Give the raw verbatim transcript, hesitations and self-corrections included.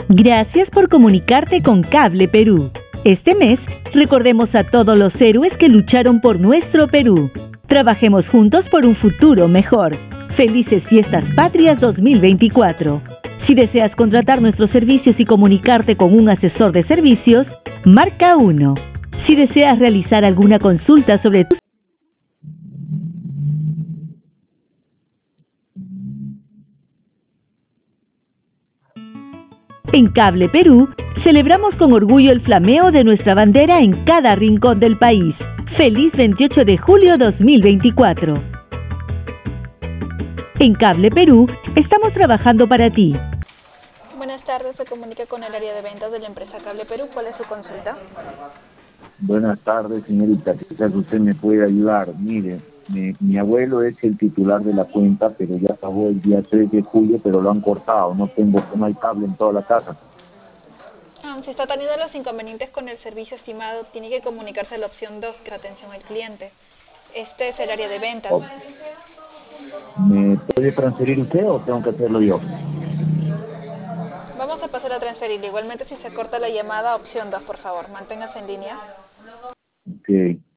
Gracias por comunicarte con Cable Perú. Este mes, recordemos a todos los héroes que lucharon por nuestro Perú. Trabajemos juntos por un futuro mejor. Felices Fiestas Patrias dos mil veinticuatro. Si deseas contratar nuestros servicios y comunicarte con un asesor de servicios, marca uno. Si deseas realizar alguna consulta sobre tus En Cable Perú, celebramos con orgullo el flameo de nuestra bandera en cada rincón del país. ¡Feliz veintiocho de julio dos mil veinticuatro! En Cable Perú, estamos trabajando para ti. Buenas tardes, se comunica con el área de ventas de la empresa Cable Perú. ¿Cuál es su consulta? Buenas tardes, señorita. Quizás usted me puede ayudar. Mire, mi, mi abuelo es el titular de la cuenta, pero ya pagó el día tres de julio, pero lo han cortado. No tengo, no hay cable en toda la casa. Ah, si está teniendo los inconvenientes con el servicio estimado, tiene que comunicarse a la opción dos, que es atención al cliente. Este es el área de ventas. Oh. ¿Me puede transferir usted o tengo que hacerlo yo? Vamos a pasar a transferir. Igualmente, si se corta la llamada, opción dos, por favor. Manténgase en línea. Ok.